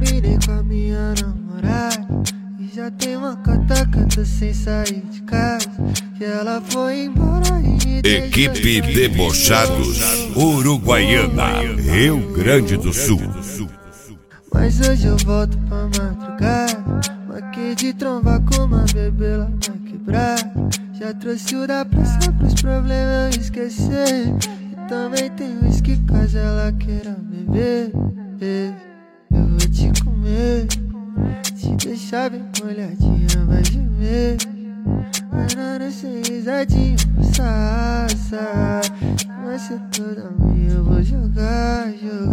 combinei com a minha namorada e já tem uma cota que eu tô sem sair de casa. Que ela foi embora e me Equipe Debochados Uruguaiana, Rio Grande do Sul. Mas hoje eu volto pra madrugada, marquei de trombar com uma bebê lá na quebrada. Já trouxe o da praça pros problemas eu esquecer. E também tem uísque caso ela queira beber. Eu vou te comer, te deixar bem molhadinha, vai gemer. Banana sem risadinha, sassa. Vai ser toda minha, eu vou jogar.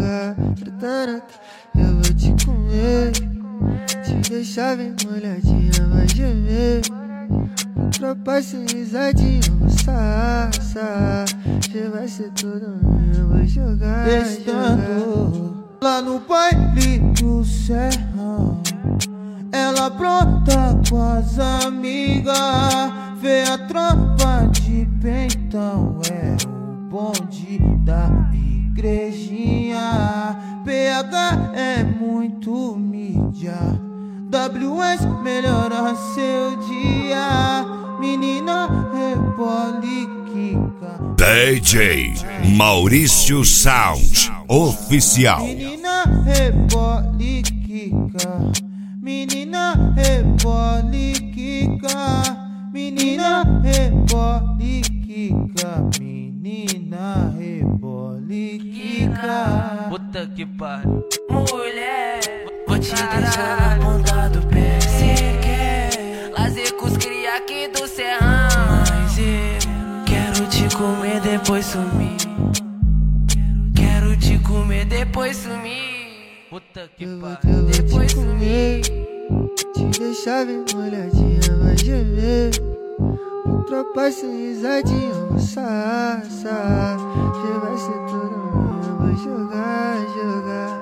Eu vou te comer, te deixar bem molhadinha, vai gemer. Tropa sem risadinha, sassa. Cê vai ser toda minha, eu vou jogar. Estando lá no baile do Serrão, ela pronta com as amigas, vê a tropa de pentão, é o bonde da igrejinha. PH é muito mídia, WS melhora seu dia. Menina rebole quica, DJ Maurício Sound Oficial. menina rebole quica, menina rebole quica, menina rebole quica, menina rebole quica. Puta que pariu. Mulher, vou te deixar na ponta do pé. Se quer lazer com os cria aqui do Serrão, mas eu quero te comer depois sumir. Quero te comer depois sumir. Puta que Eu pariu. vou Depois te comer, te deixar bem molhadinha, vai gemer. Tropa sem risadinha, sassa. Cê vai ser toda minha, vai jogar.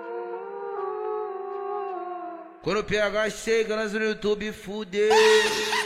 Quando o PH chega, nós no YouTube, fudeu.